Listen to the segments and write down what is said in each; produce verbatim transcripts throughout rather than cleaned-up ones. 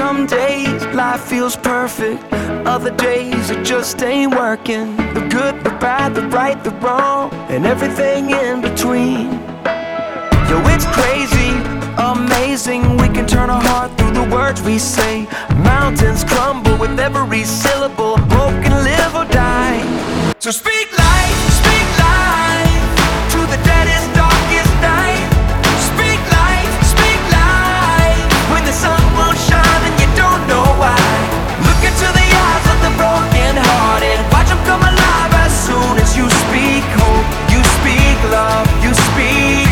Some days life feels perfect, other days it just ain't working. The good, the bad, the right, the wrong, and everything in between. Yo, it's crazy, amazing. We can turn our heart through the words we say. Mountains crumble with every syllable. Hope can live or die. So speak life, speak life to the deadest, darkest night. Speak life, speak life when the sun won't shine and you don't know why. Look into the eyes of the broken hearted. Watch them come alive as soon as you speak hope. You speak love, you speak.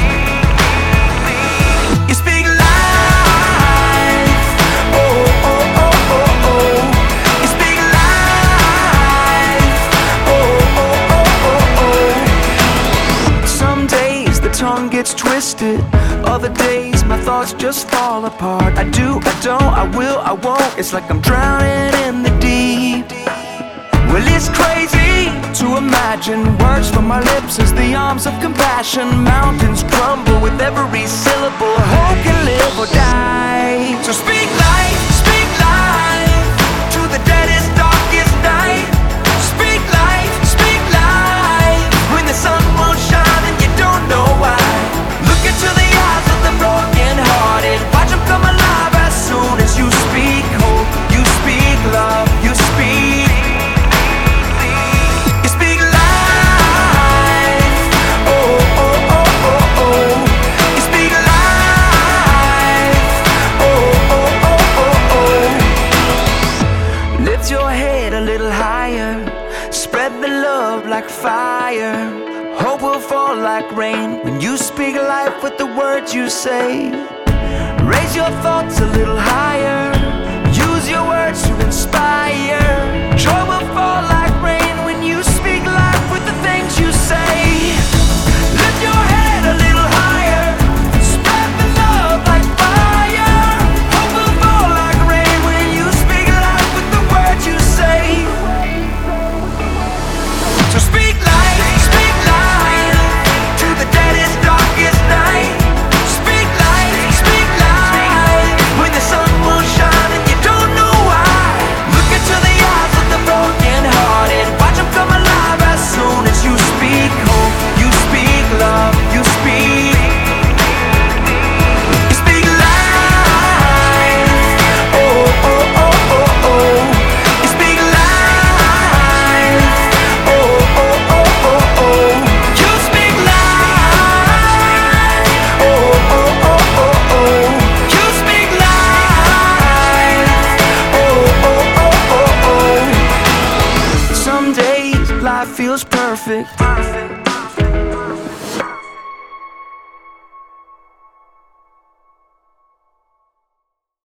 You speak life. Oh, oh, oh, oh, oh. You speak life. Oh, oh, oh, oh, oh. Some days the tongue gets twisted, other days my thoughts just fall apart. I do, I don't, I will, I won't. It's like I'm drowning in the deep. Well, it's crazy to imagine words from my lips as the arms of compassion. Mountains crumble with every syllable. Hope can live or die. So speak life, speak life to the deadest, darkest night. Speak life, speak life when the sun won't shine and you don't know why. Look into the eyes of the broken hearted. Watch them come alive as soon as you speak hope. You speak love, you speak. You speak life. Oh, oh, oh, oh, oh. You speak life. Oh, oh, oh, oh, oh. Lift your head a little higher. Spread the love like fire. Hope will fall like rain when you speak life with the words you say. Raise your thoughts a little higher. Use your words to inspire. Joy will fall like rain when you speak life with the things you say. Lift your head a little higher. Spread the love like fire. Hope will fall like rain when you speak life with the words you say. So speak life, speak life to the deadest, darkest night. Speak life, speak life when the sun won't shine and you don't know why. Look into the eyes of the broken hearted. Watch them come alive as soon as you speak hope. You speak love, you speak. You speak life. Oh, oh, oh, oh, oh. You speak life. Oh, oh, oh, oh, oh. You speak life. Oh, oh, oh, oh, oh. You speak life. Oh, oh, oh, oh, oh. Some days life feels perfect.